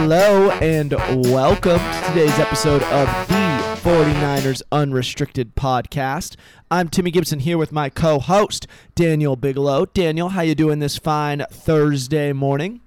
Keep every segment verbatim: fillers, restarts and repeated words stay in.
Hello and welcome to today's episode of the forty-niners Unrestricted Podcast. I'm Timmy Gibson here with my co-host, Daniel Bigelow. Daniel, how you doing this fine Thursday morning?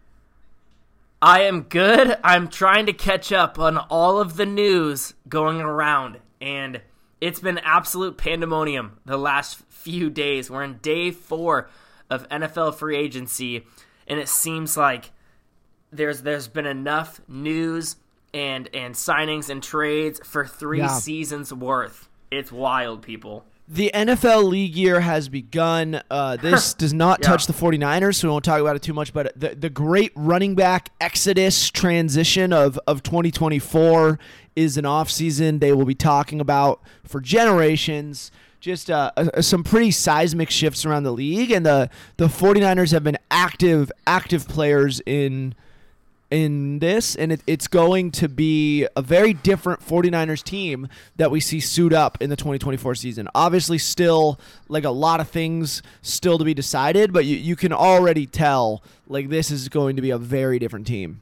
I am good. I'm trying to catch up on all of the news going around, and it's been absolute pandemonium the last few days. We're in day four of N F L free agency, and it seems like there's there's been enough news and and signings and trades for three Yeah. seasons worth. It's wild, people. The N F L league year has begun. Uh, this does not Yeah. touch the forty-niners, so we won't talk about it too much, but the, the great running back exodus transition of, of twenty twenty-four is an offseason they will be talking about for generations. Just uh, uh, some pretty seismic shifts around the league, and the, the forty-niners have been active active players in in this, and it, it's going to be a very different forty-niners team that we see suit up in the twenty twenty-four season. Obviously, still, like, a lot of things still to be decided, but you, you can already tell, like, this is going to be a very different team.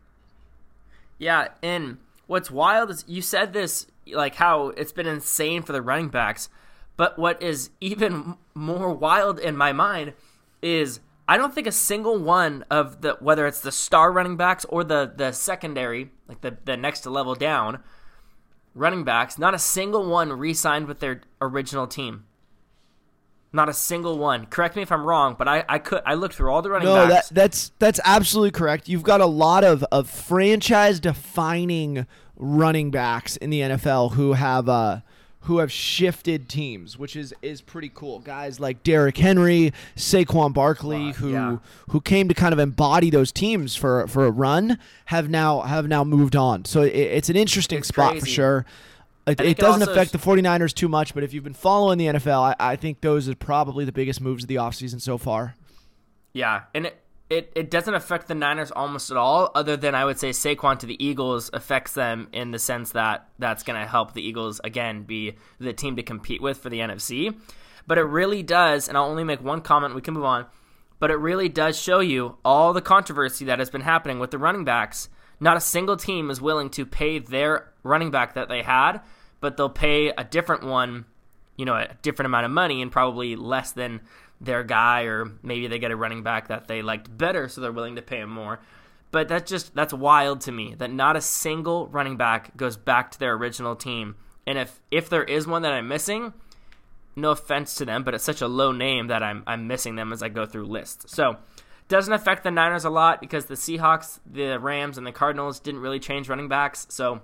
Yeah, and what's wild is you said this, like how it's been insane for the running backs, but what is even more wild in my mind is I don't think a single one of the, whether it's the star running backs or the, the secondary, like the, the next level down running backs, not a single one re-signed with their original team. Not a single one. Correct me if I'm wrong, but I, I could I looked through all the running No, backs. that, that's that's absolutely correct. You've got a lot of, of franchise-defining running backs in the N F L who have uh, who have shifted teams, which is, is pretty cool. Guys like Derrick Henry, Saquon Barkley, Uh, who yeah. who came to kind of embody those teams for for a run, have now have now moved on. So it, it's an interesting It's spot for crazy. sure. It, think it it doesn't also affect sh- the forty-niners too much, but if you've been following the N F L, I, I think those are probably the biggest moves of the offseason so far. Yeah, and it, it, it doesn't affect the Niners almost at all, other than I would say Saquon to the Eagles affects them in the sense that that's going to help the Eagles, again, be the team to compete with for the N F C. But it really does, and I'll only make one comment, we can move on, but it really does show you all the controversy that has been happening with the running backs. Not a single team is willing to pay their running back that they had, but they'll pay a different one, you know, a different amount of money and probably less than their guy, or maybe they get a running back that they liked better, so they're willing to pay him more. But that's just, that's wild to me, that not a single running back goes back to their original team. And if, if there is one that I'm missing, no offense to them, but it's such a low name that I'm I'm missing them as I go through lists. So, doesn't affect the Niners a lot because the Seahawks, the Rams, and the Cardinals didn't really change running backs, so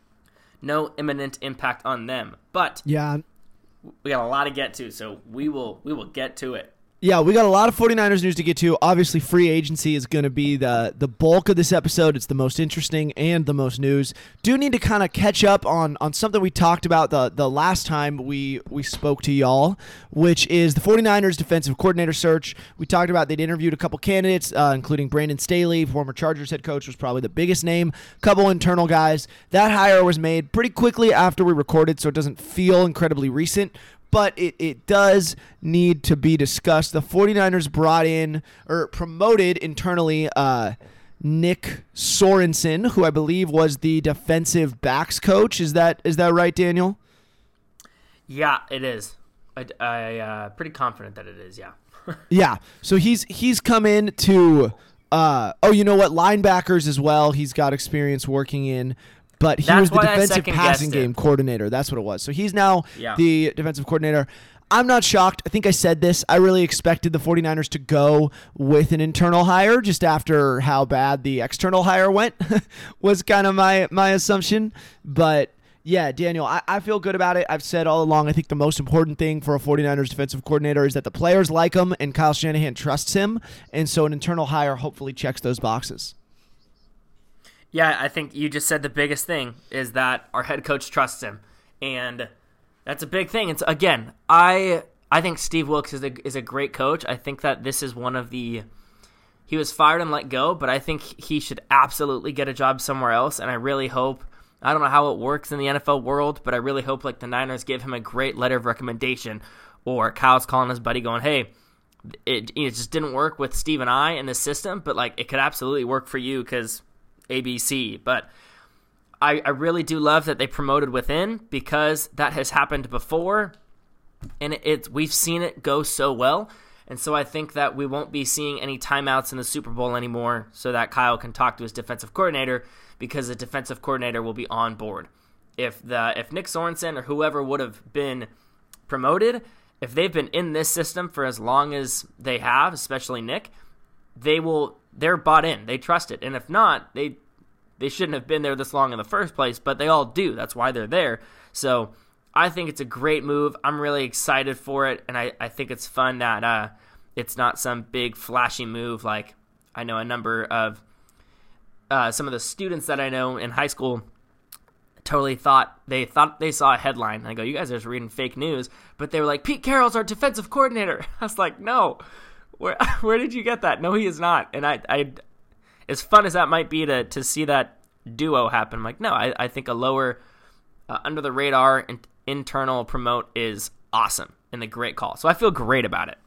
no imminent impact on them. But Yeah. we got a lot to get to, so we will we will get to it. Yeah, we got a lot of forty-niners news to get to. Obviously, free agency is going to be the the bulk of this episode. It's the most interesting and the most news. Do need to kind of catch up on on something we talked about the the last time we we spoke to y'all, which is the forty-niners defensive coordinator search. We talked about they'd interviewed a couple candidates, uh, including Brandon Staley, former Chargers head coach, was probably the biggest name. Couple internal guys. That hire was made pretty quickly after we recorded, so it doesn't feel incredibly recent. But it, it does need to be discussed. The forty-niners brought in, or promoted internally, uh, Nick Sorensen, who I believe was the defensive backs coach. Is that is that right, Daniel? Yeah, it is. I, I uh, pretty confident that it is, yeah. Yeah. So he's he's come in to, uh, oh, you know what, linebackers as well. He's got experience working in. But he That's was the why I defensive second-guessed passing it. game coordinator. That's what it was. So he's now Yeah. the defensive coordinator. I'm not shocked. I think I said this. I really expected the forty-niners to go with an internal hire just after how bad the external hire went was kind of my, my assumption. But, yeah, Daniel, I, I feel good about it. I've said all along I think the most important thing for a forty-niners defensive coordinator is that the players like him and Kyle Shanahan trusts him. And so an internal hire hopefully checks those boxes. Yeah, I think you just said the biggest thing is that our head coach trusts him, and that's a big thing. It's again, I I think Steve Wilks is a is a great coach. I think that this is one of the he was fired and let go, but I think he should absolutely get a job somewhere else. And I really hope I don't know how it works in the N F L world, but I really hope like the Niners give him a great letter of recommendation, or Kyle's calling his buddy going, hey, it, it just didn't work with Steve and I in this system, but like it could absolutely work for you because A B C. But I, I really do love that they promoted within, because that has happened before, and it, it's we've seen it go so well. And so I think that we won't be seeing any timeouts in the Super Bowl anymore, so that Kyle can talk to his defensive coordinator, because the defensive coordinator will be on board. If the if Nick Sorensen or whoever would have been promoted, if they've been in this system for as long as they have, especially Nick, they will they're bought in. They trust it. And if not, they they shouldn't have been there this long in the first place, but they all do. That's why they're there. So I think it's a great move. I'm really excited for it, and I, I think it's fun that uh, it's not some big flashy move like I know a number of uh, some of the students that I know in high school totally thought they thought they saw a headline. And I go, you guys are just reading fake news, but they were like, Pete Carroll's our defensive coordinator. I was like, no, where where did you get that? No, he is not. And I, I as fun as that might be to to see that duo happen, I'm like, no, I, I think a lower uh, under the radar and internal promote is awesome and a great call. So I feel great about it.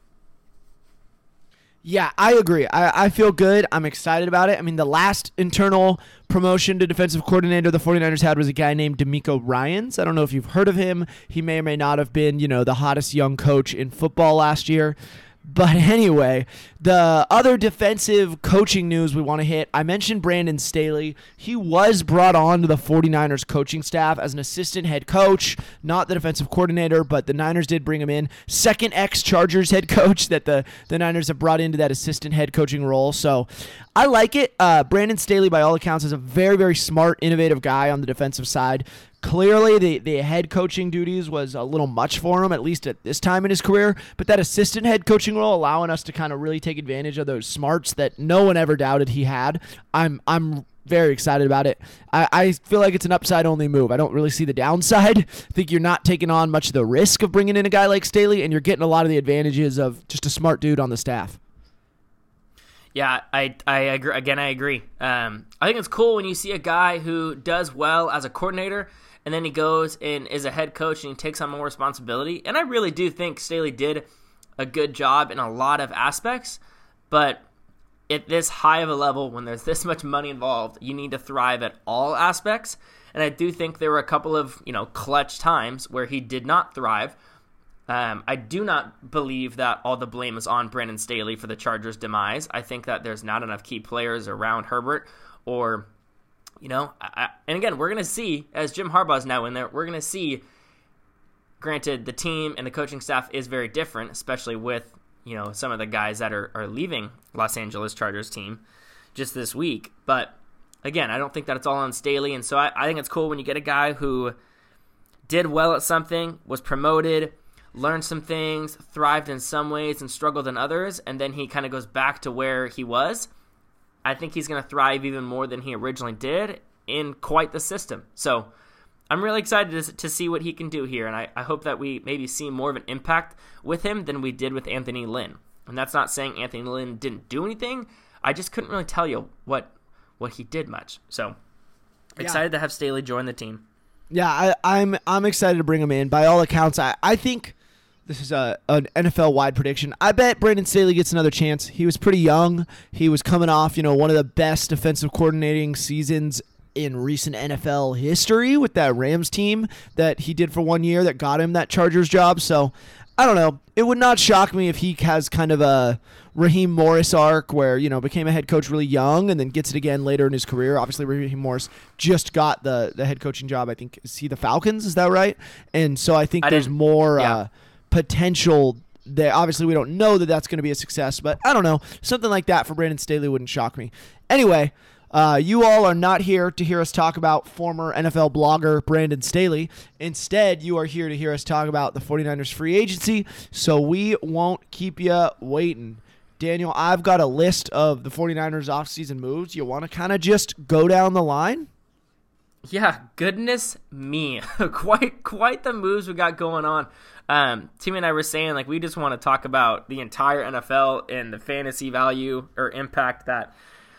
Yeah, I agree. I, I feel good. I'm excited about it. I mean, the last internal promotion to defensive coordinator the 49ers had was a guy named DeMeco Ryans. I don't know if you've heard of him. He may or may not have been, you know, the hottest young coach in football last year. But anyway, the other defensive coaching news we want to hit, I mentioned Brandon Staley. He was brought on to the 49ers coaching staff as an assistant head coach, not the defensive coordinator, but the Niners did bring him in. Second ex-Chargers head coach that the, the Niners have brought into that assistant head coaching role. So I like it. Uh, Brandon Staley, by all accounts, is a very, very smart, innovative guy on the defensive side. Clearly, the, the head coaching duties was a little much for him, at least at this time in his career. But that assistant head coaching role, allowing us to kind of really take advantage of those smarts that no one ever doubted he had, I'm I'm very excited about it. I, I feel like it's an upside-only move. I don't really see the downside. I think you're not taking on much of the risk of bringing in a guy like Staley, and you're getting a lot of the advantages of just a smart dude on the staff. Yeah, I I agree. Again, I agree. Um, I think it's cool when you see a guy who does well as a coordinator, and then he goes and is a head coach and he takes on more responsibility. And I really do think Staley did a good job in a lot of aspects. But at this high of a level, when there's this much money involved, you need to thrive at all aspects. And I do think there were a couple of, you know, clutch times where he did not thrive. Um, I do not believe that all the blame is on Brandon Staley for the Chargers' demise. I think that there's not enough key players around Herbert or... You know, I, and again, we're going to see, as Jim Harbaugh's now in there, we're going to see, granted, the team and the coaching staff is very different, especially with, you know, some of the guys that are, are leaving Los Angeles Chargers team just this week. But, again, I don't think that it's all on Staley, and so I, I think it's cool when you get a guy who did well at something, was promoted, learned some things, thrived in some ways and struggled in others, and then he kind of goes back to where he was. I think he's going to thrive even more than he originally did in quite the system. So I'm really excited to, to see what he can do here, and I, I hope that we maybe see more of an impact with him than we did with Anthony Lynn. And that's not saying Anthony Lynn didn't do anything. I just couldn't really tell you what what he did much. So excited yeah. to have Staley join the team. Yeah, I, I'm I'm excited to bring him in. By all accounts, I, I think this is a an N F L-wide prediction. I bet Brandon Staley gets another chance. He was pretty young. He was coming off, you know, one of the best defensive coordinating seasons in recent N F L history with that Rams team that he did for one year that got him that Chargers job. So, I don't know. It would not shock me if he has kind of a Raheem Morris arc where, you know, became a head coach really young and then gets it again later in his career. Obviously, Raheem Morris just got the, the head coaching job. I think, is he the Falcons? Is that right? And so I think I there's more yeah. uh, potential there. Obviously, we don't know that that's going to be a success, but I don't know. Something like that for Brandon Staley wouldn't shock me. Anyway, Uh, you all are not here to hear us talk about former N F L blogger Brandon Staley. Instead, you are here to hear us talk about the 49ers free agency, so we won't keep you waiting. Daniel, I've got a list of the 49ers offseason moves. You want to kind of just go down the line? Yeah, goodness me. quite quite the moves we got going on. Um, Tim and I were saying, like, we just want to talk about the entire N F L and the fantasy value or impact that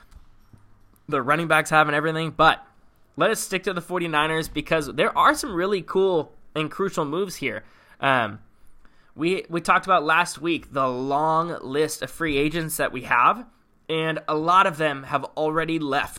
the running backs have and everything, but let us stick to the 49ers because there are some really cool and crucial moves here. Um, we we talked about last week the long list of free agents that we have, and a lot of them have already left.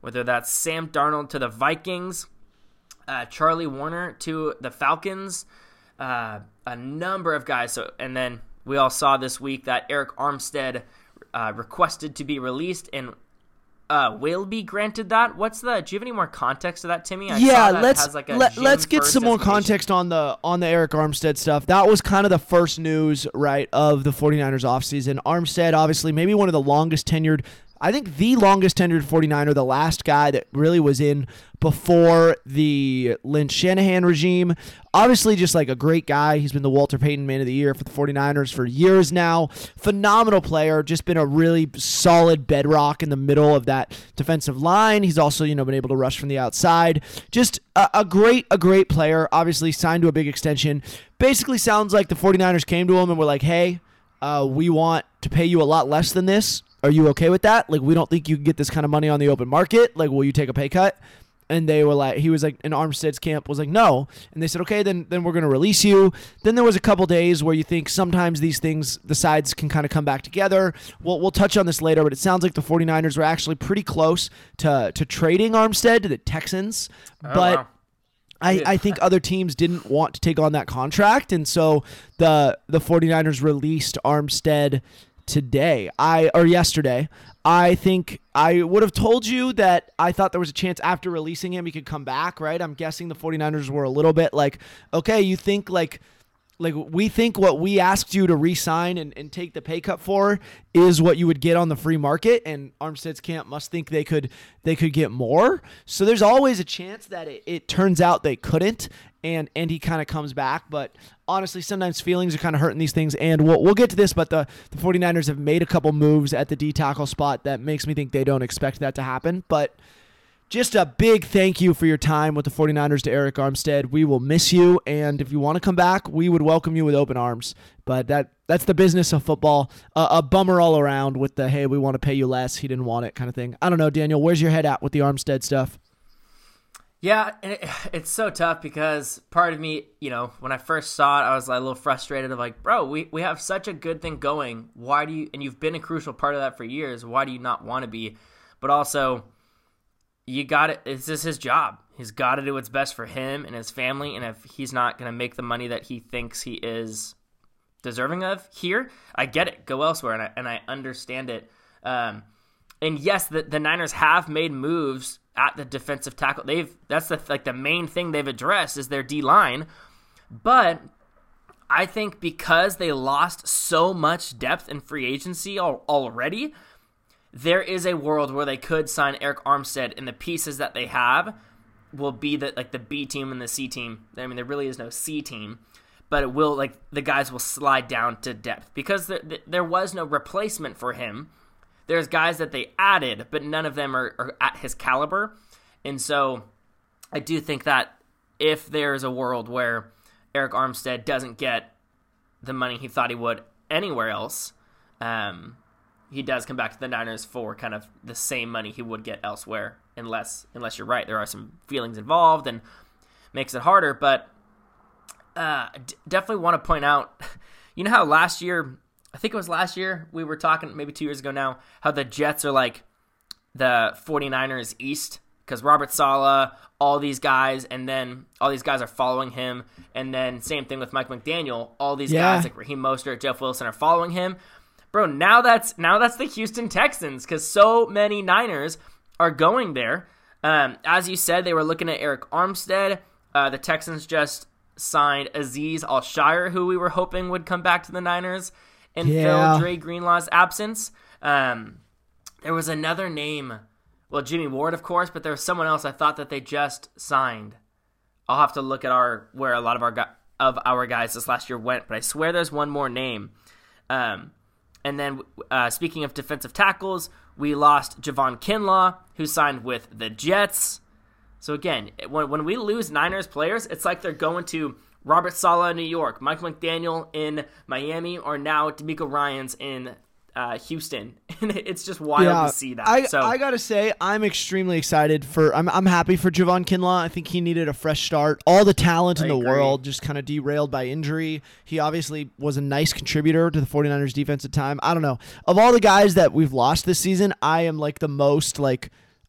whether that's Sam Darnold to the Vikings, uh, Charlie Warner to the Falcons, uh, a number of guys. So, and then we all saw this week that Eric Armstead uh, requested to be released and uh, will be granted that. What's the? Do you have any more context to that, Timmy? I yeah, saw that let's has like a let, let's get June some more first designation. context on the on the Eric Armstead stuff. That was kind of the first news, right, of the 49ers offseason. Armstead, obviously, maybe one of the longest tenured. I think the longest tenured 49er, the last guy that really was in before the Lynch Shanahan regime. Obviously, just like a great guy. He's been the Walter Payton Man of the Year for the 49ers for years now. Phenomenal player. Just been a really solid bedrock in the middle of that defensive line. He's also, you know, been able to rush from the outside. Just a, a great, a great player. Obviously, signed to a big extension. Basically sounds like the 49ers came to him and were like, hey, uh, we want to pay you a lot less than this. Are you okay with that? Like, we don't think you can get this kind of money on the open market. Like, will you take a pay cut? And they were like, he was like, in Armstead's camp was like, no. And they said, okay, then then we're going to release you. Then there was a couple days where you think sometimes these things, the sides can kind of come back together. We'll, we'll touch on this later, but it sounds like the 49ers were actually pretty close to, to trading Armstead to the Texans. Oh, but wow. I, I think other teams didn't want to take on that contract. And so the the 49ers released Armstead today, I or yesterday. I think I would have told you that I thought there was a chance after releasing him he could come back, right? I'm guessing the 49ers were a little bit like, okay, you think like like we think what we asked you to re-sign and, and take the pay cut for is what you would get on the free market, and Armstead's camp must think they could they could get more. So there's always a chance that it, it turns out they couldn't, and and he kind of comes back. But honestly, sometimes feelings are kind of hurting these things, and we'll, we'll get to this, but the, the 49ers have made a couple moves at the D-tackle spot that makes me think they don't expect that to happen. But just a big thank you for your time with the 49ers to Eric Armstead. We will miss you, and if you want to come back, we would welcome you with open arms. But that that's the business of football. Uh, a bummer all around with the, hey, we want to pay you less, he didn't want it kind of thing. I don't know, Daniel, where's your head at with the Armstead stuff? Yeah, and it, it's so tough because part of me, you know, when I first saw it, I was like a little frustrated of like, bro, we, we have such a good thing going. Why do you, and you've been a crucial part of that for years. Why do you not want to be? But also, you got it. It's just his job. He's got to do what's best for him and his family. And if he's not going to make the money that he thinks he is deserving of here, I get it. Go elsewhere. And I, and I understand it. Um, and yes, the, the Niners have made moves at the defensive tackle. They've that's the like the main thing they've addressed is their D line. But I think because they lost so much depth in free agency al- already, there is a world where they could sign Eric Armstead, and the pieces that they have will be the like the B team and the C team. I mean, there really is no C team, but it will like the guys will slide down to depth because there, there was no replacement for him. There's guys that they added, but none of them are, are at his caliber. And so I do think that if there's a world where Eric Armstead doesn't get the money he thought he would anywhere else, um, he does come back to the Niners for kind of the same money he would get elsewhere, unless unless you're right. There are some feelings involved and makes it harder. But uh, d- definitely want to point out, you know how last year, I think it was last year, we were talking, maybe two years ago now, how the Jets are like the 49ers East, because Robert Saleh, all these guys, and then all these guys are following him, and then same thing with Mike McDaniel, all these yeah. guys like Raheem Mostert, Jeff Wilson are following him. Bro, now that's now that's the Houston Texans, because so many Niners are going there. Um, as you said, they were looking at Eric Armstead. Uh, the Texans just signed Azeez Al-Shire, who we were hoping would come back to the Niners and yeah. fill Dre Greenlaw's absence. Um, there was another name, well, Jimmy Ward, of course, but there was someone else I thought that they just signed. I'll have to look at our where a lot of our gu- of our guys this last year went, but I swear there's one more name. Um, and then uh, speaking of defensive tackles, we lost Javon Kinlaw, who signed with the Jets. So again, when when we lose Niners players, it's like they're going to Robert Saleh in New York, Mike McDaniel in Miami, or now D'Amico Ryans in uh, Houston. And it's just wild yeah, to see that. I, so I gotta say, I'm extremely excited for. I'm I'm happy for Javon Kinlaw. I think he needed a fresh start. All the talent in I the agree. world just kind of derailed by injury. He obviously was a nice contributor to the 49ers defense at time. I don't know. Of all the guys that we've lost this season, I am like the most like.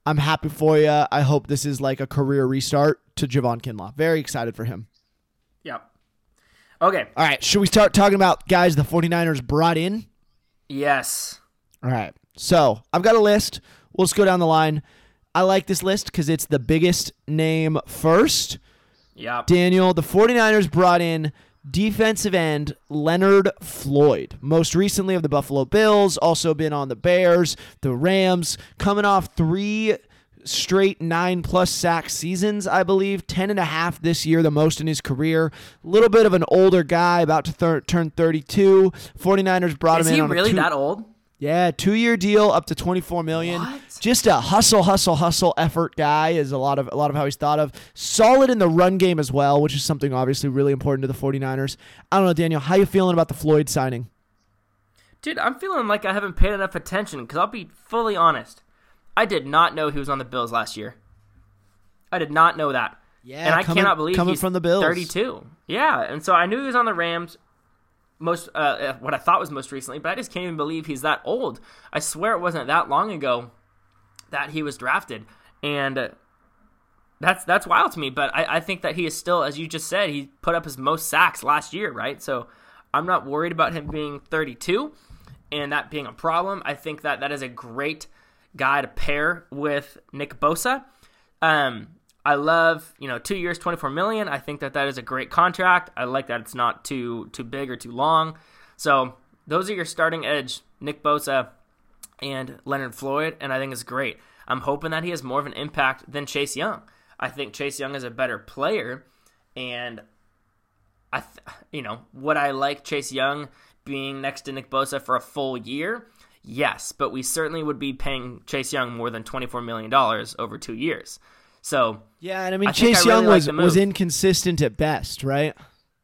I'm happy for you. I hope this is like a career restart to Javon Kinlaw. Very excited for him. Yep. Okay. All right. Should we start talking about guys the 49ers brought in? Yes. All right. So I've got a list. We'll just go down the line. I like this list because it's the biggest name first. Yep. Daniel, the 49ers brought in defensive end Leonard Floyd, most recently of the Buffalo Bills, also been on the Bears, the Rams, coming off three straight nine-plus sack seasons, I believe, ten and a half this year, the most in his career. A little bit of an older guy, about to thir- turn thirty-two. 49ers brought Is him in he on really a two- that old? Yeah, two-year deal up to twenty-four million dollars. What? Just a hustle, hustle, hustle effort guy is a lot of a lot of how he's thought of. Solid in the run game as well, which is something obviously really important to the 49ers. I don't know, Daniel, how you feeling about the Floyd signing? Dude, I'm feeling like I haven't paid enough attention because I'll be fully honest. I did not know he was on the Bills last year. I did not know that. Yeah, and I coming, cannot believe coming he's from the Bills. thirty-two. Yeah, and so I knew he was on the Rams. Most uh, what I thought was most recently, but I just can't even believe he's that old. I swear it wasn't that long ago that he was drafted, and uh, that's that's wild to me. But I, I think that he is still, as you just said, he put up his most sacks last year, right? So I'm not worried about him being thirty-two and that being a problem. I think that that is a great guy to pair with Nick Bosa. Um, I love, you know, two years, twenty-four million dollars. I think that that is a great contract. I like that it's not too too big or too long. So those are your starting edge, Nick Bosa and Leonard Floyd, and I think it's great. I'm hoping that he has more of an impact than Chase Young. I think Chase Young is a better player, and I, th- you know, would I like Chase Young being next to Nick Bosa for a full year? Yes, but we certainly would be paying Chase Young more than twenty-four million dollars over two years. So yeah, and I mean I think Chase I really Young like was the move. was inconsistent at best, right?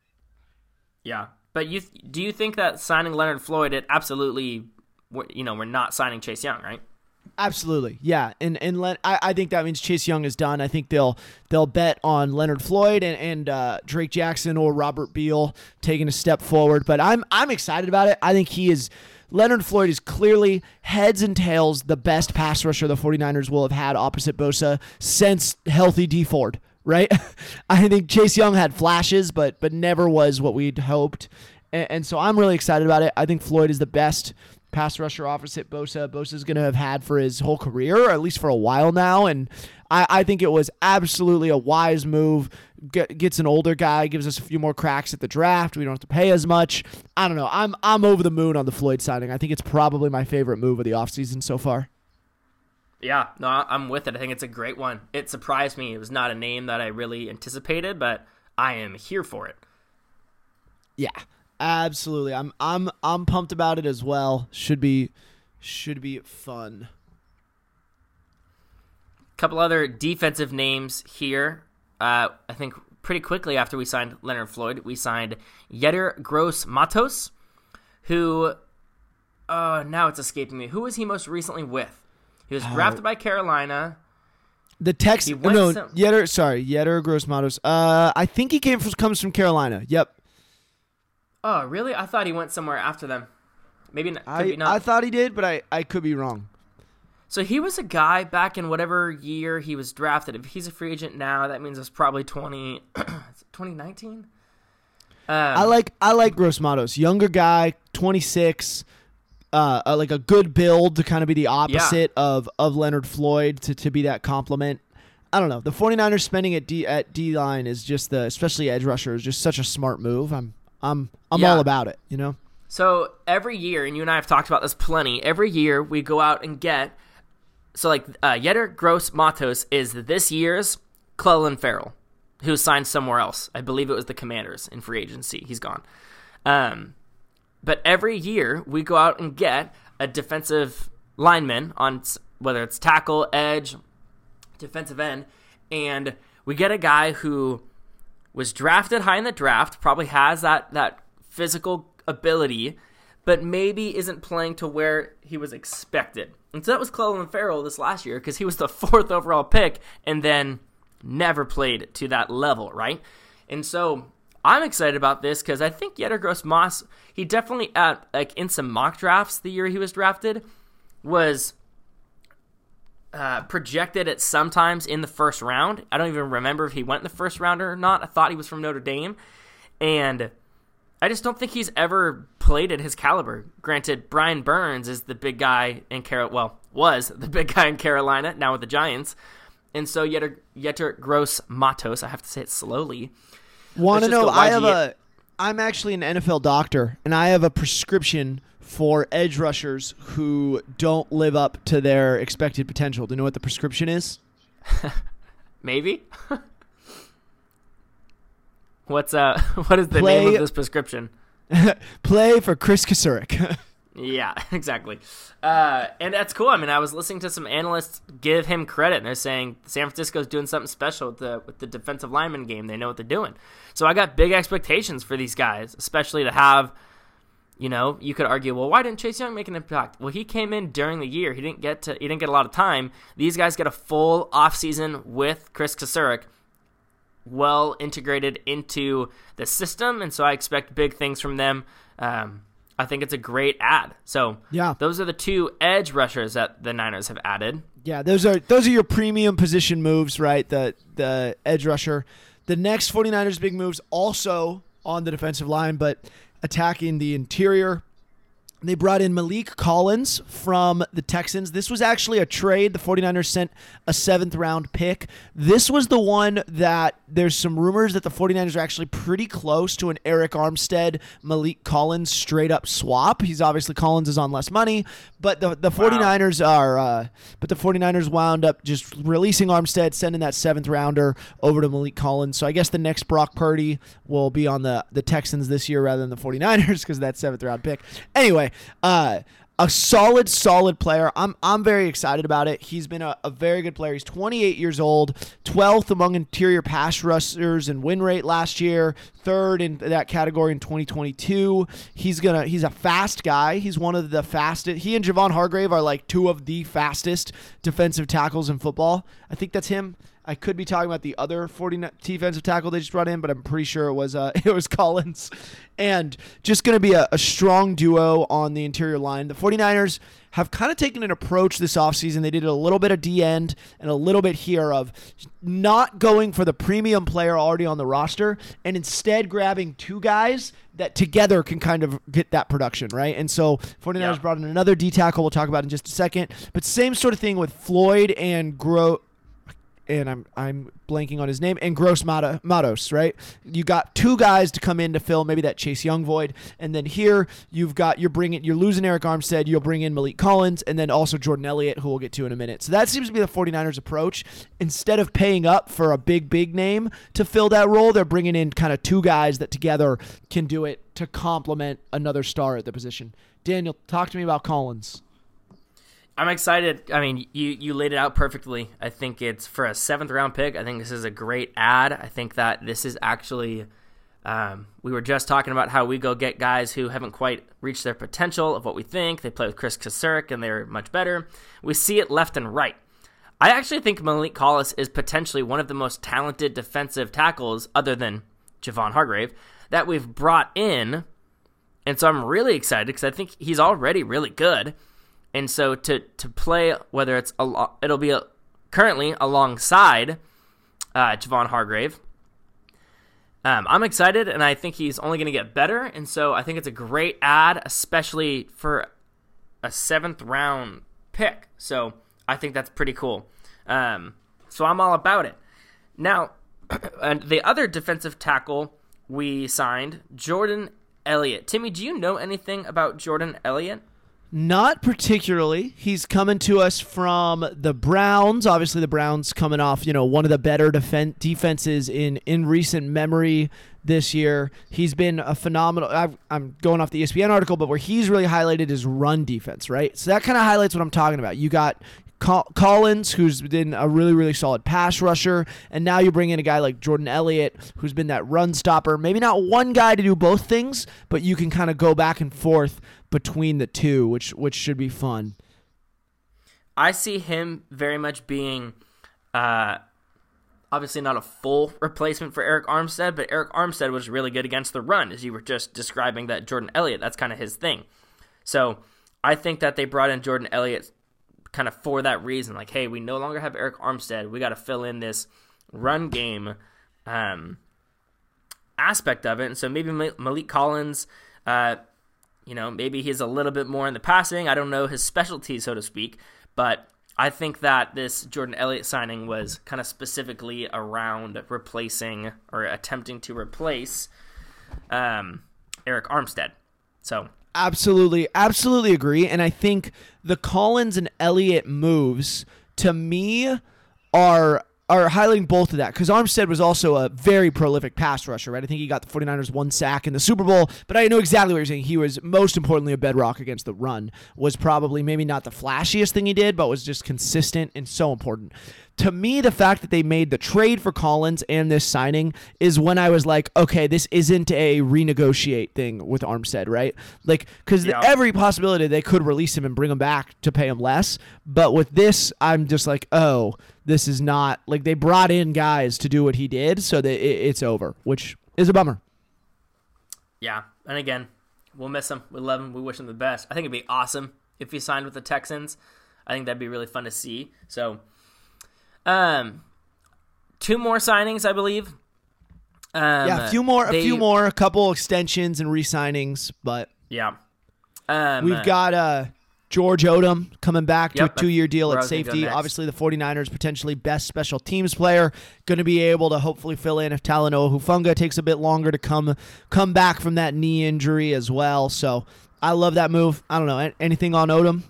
Yeah, but you do you think that signing Leonard Floyd, it absolutely, you know, we're not signing Chase Young, right? Absolutely, yeah, and and Len- I, I think that means Chase Young is done. I think they'll they'll bet on Leonard Floyd and and uh, Drake Jackson or Robert Beal taking a step forward. But I'm I'm excited about it. I think he is. Leonard Floyd is clearly heads and tails the best pass rusher the 49ers will have had opposite Bosa since healthy D Ford, right? I think Chase Young had flashes, but but never was what we'd hoped. And, and so I'm really excited about it. I think Floyd is the best pass rusher opposite Bosa. Bosa's going to have had for his whole career, or at least for a while now. And I, I think it was absolutely a wise move. Get, gets an older guy, gives us a few more cracks at the draft. We don't have to pay as much. I don't know. I'm I'm over the moon on the Floyd signing. I think it's probably my favorite move of the offseason so far. Yeah, no, I'm with it. I think it's a great one. It surprised me. It was not a name that I really anticipated, but I am here for it. Yeah, absolutely. I'm I'm I'm pumped about it as well. Should be should be fun. Couple other defensive names here. Uh, I think pretty quickly after we signed Leonard Floyd, we signed Yetur Gross-Matos, who, uh, now it's escaping me. Who was he most recently with? He was drafted uh, by Carolina. The Tex, no, some, Yetur, sorry, Yetur Gross-Matos. Uh, I think he came from, comes from Carolina. Yep. Oh, really? I thought he went somewhere after them. Maybe not. I, not. I thought he did, but I, I could be wrong. So he was a guy back in whatever year he was drafted. If he's a free agent now, that means it's probably twenty, twenty nineteen. Um, I like I like Gross-Matos, younger guy, twenty-six, uh, uh, like a good build to kind of be the opposite yeah. of, of Leonard Floyd to, to be that compliment. I don't know. The 49ers spending at D at D line is just the, especially edge rusher, is just such a smart move. I'm I'm I'm yeah. all about it. You know. So every year, and you and I have talked about this plenty. Every year we go out and get. So, like, uh, Yetur Gross-Matos is this year's Clelin Ferrell, who signed somewhere else. I believe it was the Commanders in free agency. He's gone. Um, but every year, we go out and get a defensive lineman on whether it's tackle, edge, defensive end, and we get a guy who was drafted high in the draft, probably has that, that physical ability, but maybe isn't playing to where he was expected. And so that was Clelin Ferrell this last year because he was the fourth overall pick and then never played to that level, right? And so I'm excited about this because I think Yetur Gross-Matos, he definitely, at, like in some mock drafts the year he was drafted, was uh, projected at sometimes in the first round. I don't even remember if he went in the first round or not. I thought he was from Notre Dame. And I just don't think he's ever played at his caliber. Granted, Brian Burns is the big guy in Carolina. Well, was the big guy in Carolina, now with the Giants. And so Yetur, Yetur Gross Matos, I have to say it slowly. Want to know, I have a, I'm actually an N F L doctor, and I have a prescription for edge rushers who don't live up to their expected potential. Do you know what the prescription is? Maybe. What's uh? What is the Play, name of this prescription? Play for Chris Kasurik. Yeah, exactly. Uh, and that's cool. I mean, I was listening to some analysts give him credit, and they're saying San Francisco's doing something special with the with the defensive lineman game. They know what they're doing. So I got big expectations for these guys, especially to have, you know, you could argue, well, why didn't Chase Young make an impact? Well, he came in during the year. He didn't get to. He didn't get a lot of time. These guys get a full offseason with Chris Kasurik, well integrated into the system, and so I expect big things from them. Um, I think it's a great add. So yeah, those are the two edge rushers that the Niners have added. Yeah, those are those are your premium position moves, right? The the edge rusher. The next 49ers big moves also on the defensive line, but attacking the interior. They brought in Malik Collins from the Texans. This was actually a trade. The 49ers sent a seventh round pick. This was the one that there's some rumors that the 49ers are actually pretty close to an Eric Armstead, Malik Collins straight up swap. He's obviously Collins is on less money, but the, the 49ers wow. are, uh, but the 49ers wound up just releasing Armstead, sending that seventh rounder over to Malik Collins. So I guess the next Brock Purdy will be on the, the Texans this year rather than the 49ers because of that seventh round pick. Anyway, Uh, a solid, solid player. I'm I'm very excited about it. He's been a, a very good player. He's twenty-eight years old, twelfth among interior pass rushers in win rate last year, third in that category in twenty twenty-two. He's gonna he's a fast guy. He's one of the fastest. He and Javon Hargrave are like two of the fastest defensive tackles in football. I think that's him. I could be talking about the other forty defensive tackle they just brought in, but I'm pretty sure it was uh, it was Collins. And just going to be a, a strong duo on the interior line. The 49ers have kind of taken an approach this offseason. They did a little bit of D-end and a little bit here of not going for the premium player already on the roster and instead grabbing two guys that together can kind of get that production, right? And so 49ers yeah. brought in another D-tackle we'll talk about in just a second. But same sort of thing with Floyd and Gro... and I'm I'm blanking on his name, and Gross Matos, right? You got two guys to come in to fill maybe that Chase Young void, and then here you've got you're bringing you're losing Eric Armstead, you'll bring in Malik Collins, and then also Jordan Elliott, who we'll get to in a minute. So that seems to be the 49ers approach. Instead of paying up for a big big name to fill that role, they're bringing in kind of two guys that together can do it to complement another star at the position. Daniel, talk to me about Collins. I'm excited. I mean, you, you laid it out perfectly. I think it's for a seventh round pick. I think this is a great add. I think that this is actually, um, we were just talking about how we go get guys who haven't quite reached their potential of what we think. They play with Chris Kasurik and they're much better. We see it left and right. I actually think Malik Collins is potentially one of the most talented defensive tackles, other than Javon Hargrave, that we've brought in. And so I'm really excited because I think he's already really good. And so to to play, whether it's a, it'll be a, currently alongside uh, Javon Hargrave, um, I'm excited, and I think he's only going to get better. And so I think it's a great add, especially for a seventh round pick. So I think that's pretty cool. Um, so I'm all about it. Now, and the other defensive tackle we signed, Jordan Elliott. Timmy, do you know anything about Jordan Elliott? Not particularly. He's coming to us from the Browns. Obviously, the Browns coming off, you know, one of the better defen- defenses in, in recent memory this year. He's been a phenomenal. I've, I'm going off the E S P N article, but where he's really highlighted is run defense, right? So that kind of highlights what I'm talking about. You got Col- Collins, who's been a really, really solid pass rusher, and now you bring in a guy like Jordan Elliott, who's been that run stopper. Maybe not one guy to do both things, but you can kind of go back and forth between the two, which which should be fun. I see him very much being, uh, obviously not a full replacement for Eric Armstead, but Eric Armstead was really good against the run, as you were just describing that Jordan Elliott. That's kind of his thing. So I think that they brought in Jordan Elliott kind of for that reason. Like, hey, we no longer have Eric Armstead. We got to fill in this run game um, aspect of it. And so maybe Maliek Collins, uh, you know, maybe he's a little bit more in the passing. I don't know his specialty, so to speak, but I think that this Jordan Elliott signing was kind of specifically around replacing or attempting to replace um, Eric Armstead. So absolutely, absolutely agree. And I think the Collins and Elliott moves to me are are highlighting both of that, because Armstead was also a very prolific pass rusher, right? I think he got the 49ers one sack in the Super Bowl, but I know exactly what you're saying. He was most importantly a bedrock against the run, was probably maybe not the flashiest thing he did, but was just consistent and so important. To me, the fact that they made the trade for Collins and this signing is when I was like, okay, this isn't a renegotiate thing with Armstead, right? Like, because Yeah. every possibility they could release him and bring him back to pay him less. But with this, I'm just like, oh, this is not, like, they brought in guys to do what he did, so that it, it's over, which is a bummer. Yeah, and again, we'll miss him. We love him. We wish him the best. I think it'd be awesome if he signed with the Texans. I think that'd be really fun to see. So, um, two more signings, I believe. Um, yeah, a few more, they, a few more, a couple extensions and re-signings, but yeah, um, we've got uh, George Odom coming back to Yep, a two-year deal where I at was gonna go safety. next. Obviously, the 49ers potentially best special teams player, going to be able to hopefully fill in if Talanoa Hufanga takes a bit longer to come come back from that knee injury as well. So I love that move. I don't know, a- anything on Odom?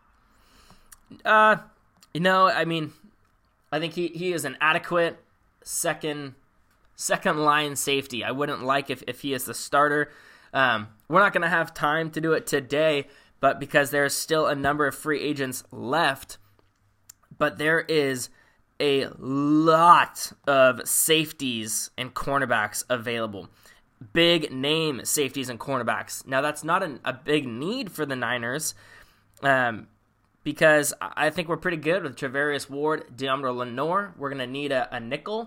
Uh, you know, I mean, I think he, he is an adequate second second line safety. I wouldn't like if, if he is the starter. Um, we're not going to have time to do it today, but because there's still a number of free agents left, but there is a lot of safeties and cornerbacks available. Big name safeties and cornerbacks. Now, that's not an, a big need for the Niners, um, because I think we're pretty good with Travarius Ward, Deommodore Lenoir. We're going to need a, a nickel,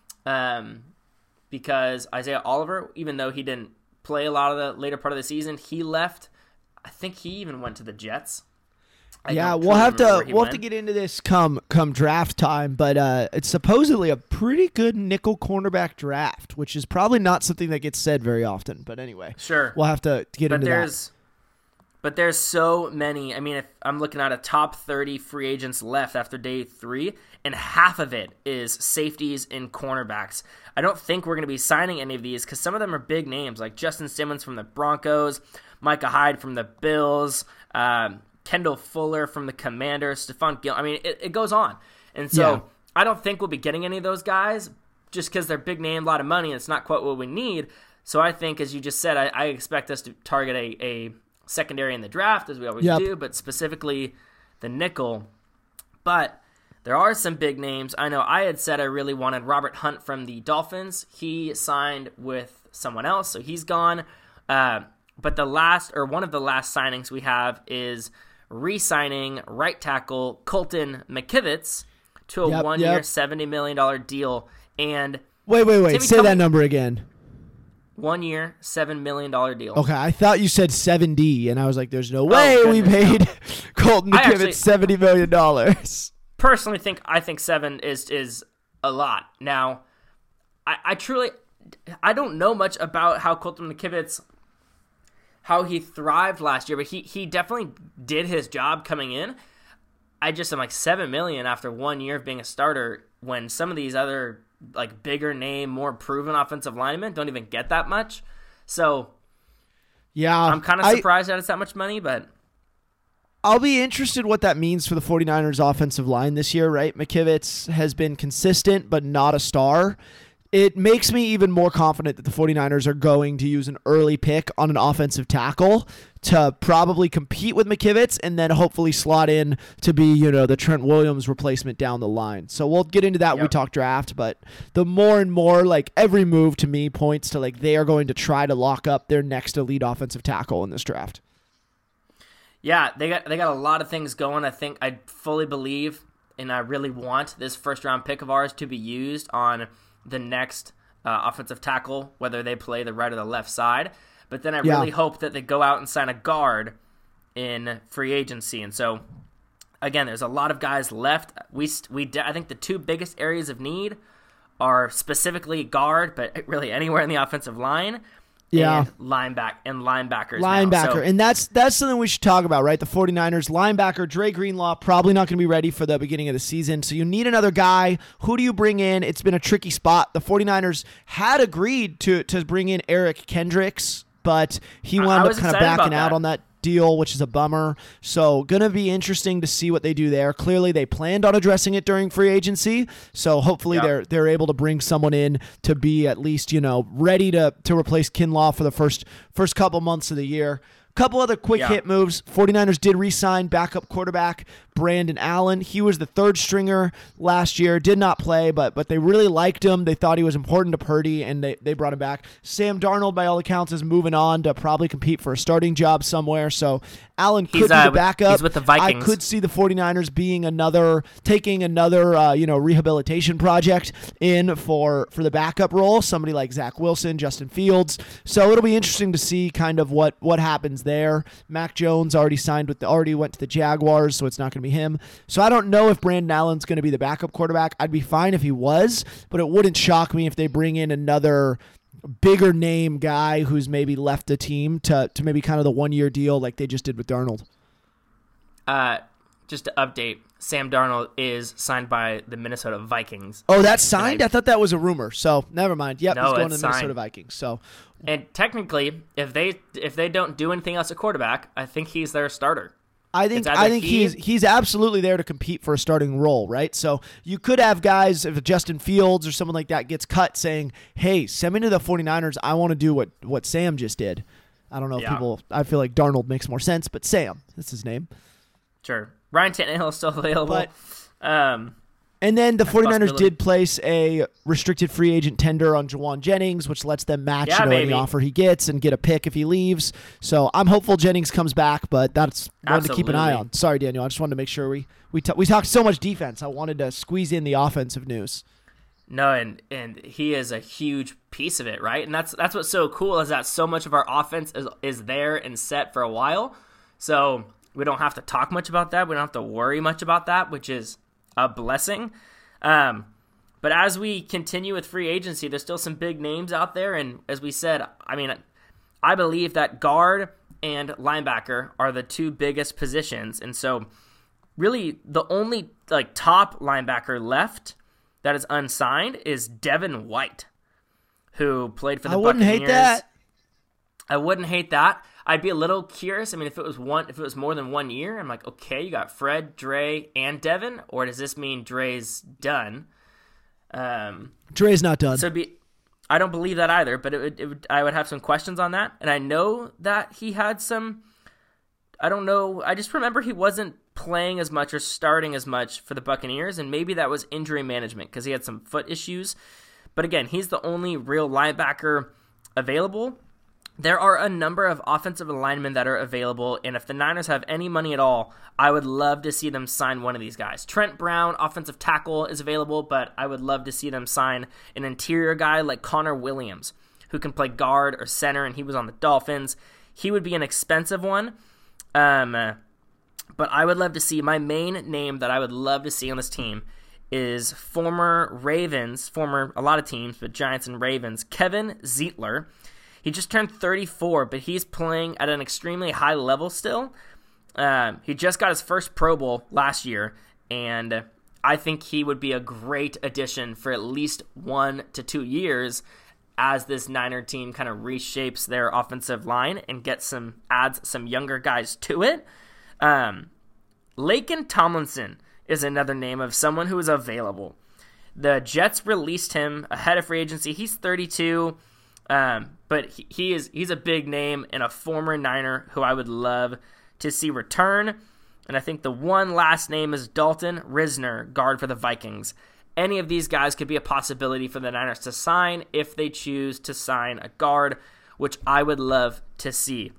um, because Isaiah Oliver, even though he didn't play a lot of the later part of the season, he left. I think he even went to the Jets. I Yeah, don't we'll truly have to remember where he we'll have to went. get into this come come draft time, but uh, it's supposedly a pretty good nickel cornerback draft, which is probably not something that gets said very often. But anyway, Sure. we'll have to get But into there's, but there's so many. I mean, if I'm looking at a top thirty free agents left after day three, and half of it is safeties and cornerbacks. I don't think we're going to be signing any of these because some of them are big names, like Justin Simmons from the Broncos, Micah Hyde from the Bills, um, Kendall Fuller from the Commanders, Stephon Gill. I mean, it, it goes on. And so Yeah. I don't think we'll be getting any of those guys just because they're big name, a lot of money, and it's not quite what we need. So I think, as you just said, I, I expect us to target a, a secondary in the draft, as we always Yep. do, but specifically the nickel. But there are some big names. I know I had said I really wanted Robert Hunt from the Dolphins. He signed with someone else, so he's gone. Uh, but the last, or one of the last signings we have is re-signing right tackle Colton McKivitz to a Yep, one-year, yep. seventy million dollars deal. And Wait, wait, wait. Timmy, Say tell that me- number again. one-year, seven million dollars deal. Okay, I thought you said seventy, and I was like, "There's no way we goodness, paid Colton I McKivitz actually- seventy million dollars." Personally think I think seven is is a lot. Now, I, I truly I don't know much about how Colton McKivitz how he thrived last year, but he he definitely did his job coming in. I just am like seven million after one year of being a starter when some of these other like bigger name, more proven offensive linemen don't even get that much. So Yeah, I'm kind of I- surprised that it's that much money, but I'll be interested what that means for the 49ers offensive line this year, right? McKivitz has been consistent, but not a star. It makes me even more confident that the 49ers are going to use an early pick on an offensive tackle to probably compete with McKivitz and then hopefully slot in to be, you know, the Trent Williams replacement down the line. So we'll get into that when we Yep. talk draft, but the more and more, like, every move to me points to, like, they are going to try to lock up their next elite offensive tackle in this draft. yeah, they got they got a lot of things going. I think I fully believe and I really want this first round pick of ours to be used on the next uh, offensive tackle, whether they play the right or the left side. But then I Yeah. really hope that they go out and sign a guard in free agency. And so again, there's a lot of guys left. We we I think the two biggest areas of need are specifically guard, but really anywhere in the offensive line. Yeah. And lineback and linebackers. Linebacker. Now. So, and that's that's something we should talk about, right? The 49ers linebacker, Dre Greenlaw, probably not going to be ready for the beginning of the season. So you need another guy. Who do you bring in? It's been a tricky spot. The 49ers had agreed to to bring in Eric Kendricks, but he wound up kind of backing out on that deal, which is a bummer. So gonna be interesting to see what they do there. Clearly they planned on addressing it during free agency, so hopefully yep. they're they're able to bring someone in to be at least, you know, ready to to replace Kinlaw for the first first couple months of the year. Couple other quick yeah. hit moves. 49ers did re-sign backup quarterback Brandon Allen. He was the third stringer last year, did not play, but but they really liked him. They thought he was important to Purdy, and they, they brought him back. Sam Darnold, by all accounts, is moving on to probably compete for a starting job somewhere, so Allen could he's, be uh, the backup. He's with the Vikings. I could see the 49ers being another, taking another uh, you know, rehabilitation project in for, for the backup role, somebody like Zach Wilson, Justin Fields. So it'll be interesting to see kind of what, what happens there. Mac Jones already signed with the, already went to the Jaguars, so it's not going to be him. So I don't know if Brandon Allen's going to be the backup quarterback. I'd be fine if he was, but it wouldn't shock me if they bring in another bigger name guy who's maybe left the team to, to maybe kind of the one-year deal like they just did with Darnold. Uh, just to update, Sam Darnold is signed by the Minnesota Vikings. Oh, that's signed? I, I thought that was a rumor. So never mind. Yep, no, he's going to the signed. Minnesota Vikings. So, and technically, if they if they don't do anything else at quarterback, I think he's their starter. I think I think he, he's he's absolutely there to compete for a starting role, right? So you could have guys, if Justin Fields or someone like that gets cut, saying, hey, send me to the 49ers. I want to do what, what Sam just did. I don't know yeah. if people – I feel like Darnold makes more sense, but Sam, that's his name. Sure. Ryan Tannehill is still available. But, um, and then the 49ers did place a restricted free agent tender on Jawan Jennings, which lets them match yeah, you know, any offer he gets and get a pick if he leaves. So I'm hopeful Jennings comes back, but that's one to keep an eye on. Sorry, Daniel. I just wanted to make sure we we, t- we talked so much defense. I wanted to squeeze in the offensive news. No, and and he is a huge piece of it, right? And that's that's what's so cool is that so much of our offense is is there and set for a while. So we don't have to talk much about that. We don't have to worry much about that, which is a blessing. Um, but as we continue with free agency, there's still some big names out there. And as we said, I mean, I believe that guard and linebacker are the two biggest positions. And so really the only like top linebacker left that is unsigned is Devin White, who played for the I wouldn't Buccaneers. hate that. I wouldn't hate that. I'd be a little curious. I mean, if it was one, if it was more than one year, I'm like, okay, you got Fred, Dre, and Devin, or does this mean Dre's done? Um, Dre's not done. So it'd be, I don't believe that either, but it would, it would, I would have some questions on that. And I know that he had some. I don't know. I just remember he wasn't playing as much or starting as much for the Buccaneers, and maybe that was injury management because he had some foot issues. But again, he's the only real linebacker available. There are a number of offensive linemen that are available, and if the Niners have any money at all, I would love to see them sign one of these guys. Trent Brown, offensive tackle, is available, but I would love to see them sign an interior guy like Connor Williams, who can play guard or center, and he was on the Dolphins. He would be an expensive one, um, but I would love to see, my main name that I would love to see on this team is former Ravens, former a lot of teams, but Giants and Ravens, Kevin Zeitler. He just turned thirty-four, but he's playing at an extremely high level still. Um, he just got his first Pro Bowl last year, and I think he would be a great addition for at least one to two years as this Niner team kind of reshapes their offensive line and gets some adds some younger guys to it. Um, Laken Tomlinson is another name of someone who is available. The Jets released him ahead of free agency. He's thirty-two. Um, but he, he is he's a big name and a former Niner who I would love to see return. And I think the one last name is Dalton Risner, guard for the Vikings. Any of these guys could be a possibility for the Niners to sign if they choose to sign a guard, which I would love to see.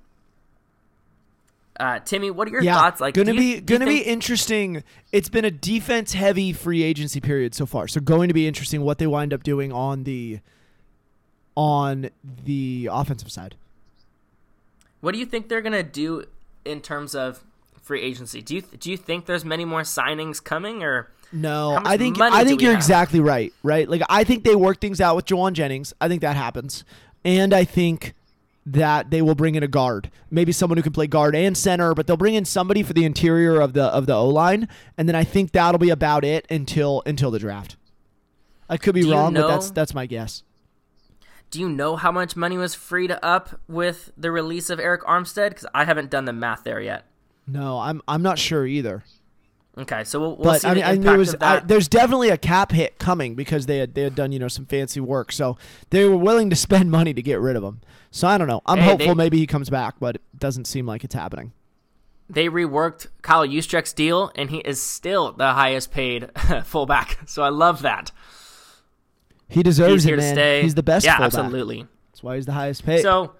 Uh, Timmy, what are your yeah, thoughts? Like, gonna you, be gonna think- be interesting. It's been a defense heavy free agency period so far, so going to be interesting what they wind up doing on the. on the offensive side. What do you think they're going to do in terms of free agency. Do you do you think there's many more signings coming, or no? how much I think money I do think we you're have? exactly right. Right? Like I think they work things out with Jawan Jennings. I think that happens, and I think that they will bring in a guard, maybe someone who can play guard and center, but they'll bring in somebody for the interior of the of the O-line, and then I think that'll be about it until until the draft. I could be Do you wrong, know- but that's that's my guess. Do you know how much money was freed up with the release of Eric Armstead? Because I haven't done the math there yet. No, I'm I'm not sure either. Okay, so we'll, we'll But see I the mean, I impact mean, it was of I, that. there's definitely a cap hit coming because they had they had done you know some fancy work, so they were willing to spend money to get rid of him. So I don't know. I'm Hey, hopeful they- maybe he comes back, but it doesn't seem like it's happening. They reworked Kyle Juszczyk's deal, and he is still the highest paid fullback. So I love that. He deserves He's it, here to man. stay. He's the best Yeah, fullback. absolutely. That's why he's the highest paid. So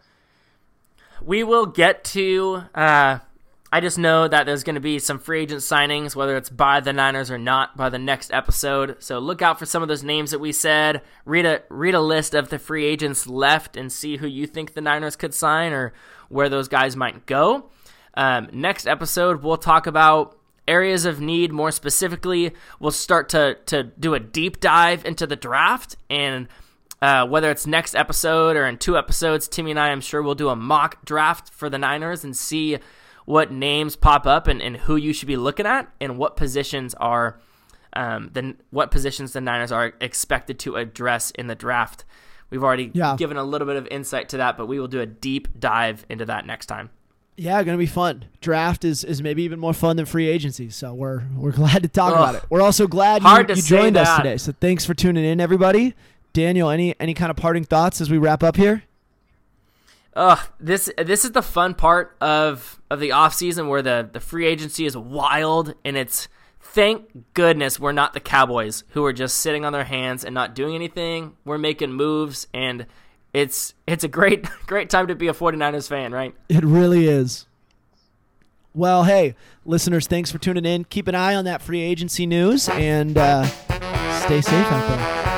we will get to. Uh, I just know that there's going to be some free agent signings, whether it's by the Niners or not, by the next episode. So look out for some of those names that we said. Read a read a list of the free agents left and see who you think the Niners could sign or where those guys might go. Um, next episode, we'll talk about areas of need. More specifically, we'll start to to do a deep dive into the draft, and uh, whether it's next episode or in two episodes, Timmy and I, I'm sure we'll do a mock draft for the Niners and see what names pop up and, and who you should be looking at and what positions are um, the what positions the Niners are expected to address in the draft. We've already Yeah. given a little bit of insight to that, but we will do a deep dive into that next time. Yeah, going to be fun. Draft is, is maybe even more fun than free agency, so we're we're glad to talk Ugh. about it. We're also glad you, Hard to you say joined us that. today. So thanks for tuning in, everybody. Daniel, any any kind of parting thoughts as we wrap up here? Ugh, this this is the fun part of of the off season where the, the free agency is wild, and it's thank goodness we're not the Cowboys who are just sitting on their hands and not doing anything. We're making moves, and it's it's a great great time to be a 49ers fan, right? It really is. Well, hey, listeners, thanks for tuning in. Keep an eye on that free agency news and uh, stay safe out there.